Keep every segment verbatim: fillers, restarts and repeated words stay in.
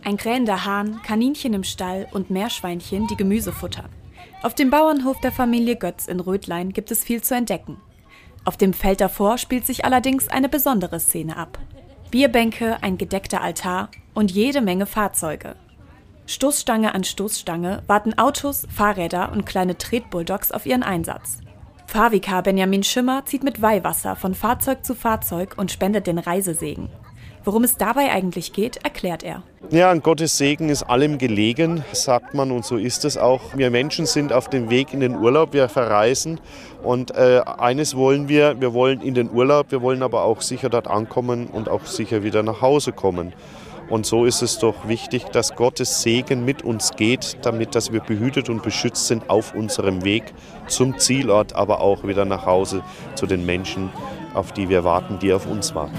Ein krähender Hahn, Kaninchen im Stall und Meerschweinchen, die Gemüse futtern. Auf dem Bauernhof der Familie Götz in Rödlein gibt es viel zu entdecken. Auf dem Feld davor spielt sich allerdings eine besondere Szene ab. Bierbänke, ein gedeckter Altar und jede Menge Fahrzeuge. Stoßstange an Stoßstange warten Autos, Fahrräder und kleine Tretbulldogs auf ihren Einsatz. Pfarrvikar Benjamin Schimmer zieht mit Weihwasser von Fahrzeug zu Fahrzeug und spendet den Reisesegen. Worum es dabei eigentlich geht, erklärt er. Ja, an Gottes Segen ist allem gelegen, sagt man, und so ist es auch. Wir Menschen sind auf dem Weg in den Urlaub, wir verreisen und äh, eines wollen wir, wir wollen in den Urlaub, wir wollen aber auch sicher dort ankommen und auch sicher wieder nach Hause kommen. Und so ist es doch wichtig, dass Gottes Segen mit uns geht, damit dass wir behütet und beschützt sind auf unserem Weg zum Zielort, aber auch wieder nach Hause zu den Menschen, auf die wir warten, die auf uns warten.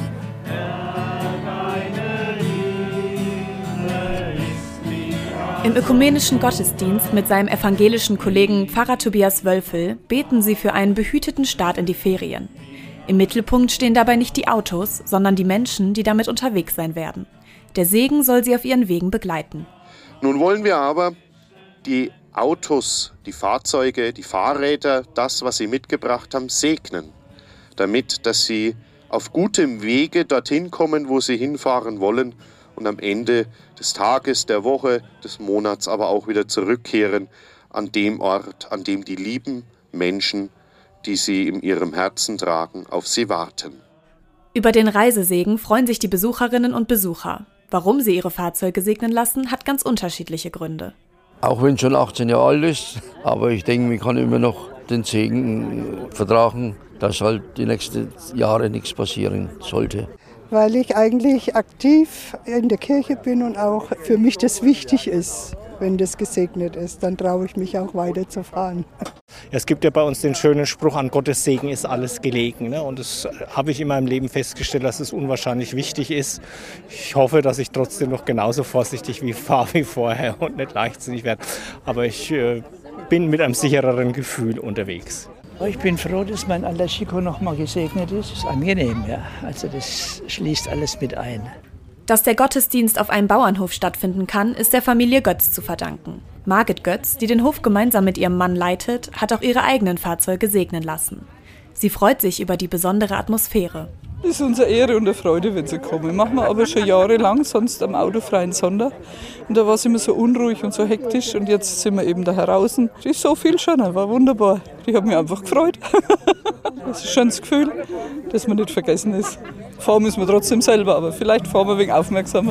Im ökumenischen Gottesdienst mit seinem evangelischen Kollegen Pfarrer Tobias Wölfel beten sie für einen behüteten Start in die Ferien. Im Mittelpunkt stehen dabei nicht die Autos, sondern die Menschen, die damit unterwegs sein werden. Der Segen soll sie auf ihren Wegen begleiten. Nun wollen wir aber die Autos, die Fahrzeuge, die Fahrräder, das, was sie mitgebracht haben, segnen, damit, dass sie auf gutem Wege dorthin kommen, wo sie hinfahren wollen, und am Ende des Tages, der Woche, des Monats aber auch wieder zurückkehren an dem Ort, an dem die lieben Menschen, die sie in ihrem Herzen tragen, auf sie warten. Über den Reisesegen freuen sich die Besucherinnen und Besucher. Warum sie ihre Fahrzeuge segnen lassen, hat ganz unterschiedliche Gründe. Auch wenn es schon achtzehn Jahre alt ist, aber ich denke, man kann immer noch den Segen vertragen, dass halt die nächsten Jahre nichts passieren sollte. Weil ich eigentlich aktiv in der Kirche bin und auch für mich das wichtig ist. Wenn das gesegnet ist, dann traue ich mich auch weiterzufahren. Es gibt ja bei uns den schönen Spruch, an Gottes Segen ist alles gelegen. Ne? Und das habe ich in meinem Leben festgestellt, dass es unwahrscheinlich wichtig ist. Ich hoffe, dass ich trotzdem noch genauso vorsichtig wie fahre wie vorher und nicht leichtsinnig werde. Aber ich äh, bin mit einem sichereren Gefühl unterwegs. Ich bin froh, dass mein alter Chico noch mal gesegnet ist. Das ist angenehm, ja. Also das schließt alles mit ein. Dass der Gottesdienst auf einem Bauernhof stattfinden kann, ist der Familie Götz zu verdanken. Margit Götz, die den Hof gemeinsam mit ihrem Mann leitet, hat auch ihre eigenen Fahrzeuge segnen lassen. Sie freut sich über die besondere Atmosphäre. Es ist unsere Ehre und eine Freude, wenn sie kommen. Machen wir aber schon jahrelang, sonst am autofreien Sonntag. Und da war es immer so unruhig und so hektisch. Und jetzt sind wir eben da draußen. Es ist so viel schon, war wunderbar. Ich habe mich einfach gefreut. Das ist ein schönes Gefühl, dass man nicht vergessen ist. Fahren müssen wir trotzdem selber, aber vielleicht fahren wir ein wenig aufmerksamer.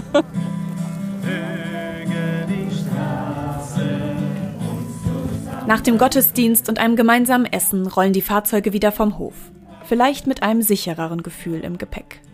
Nach dem Gottesdienst und einem gemeinsamen Essen rollen die Fahrzeuge wieder vom Hof. Vielleicht mit einem sichereren Gefühl im Gepäck.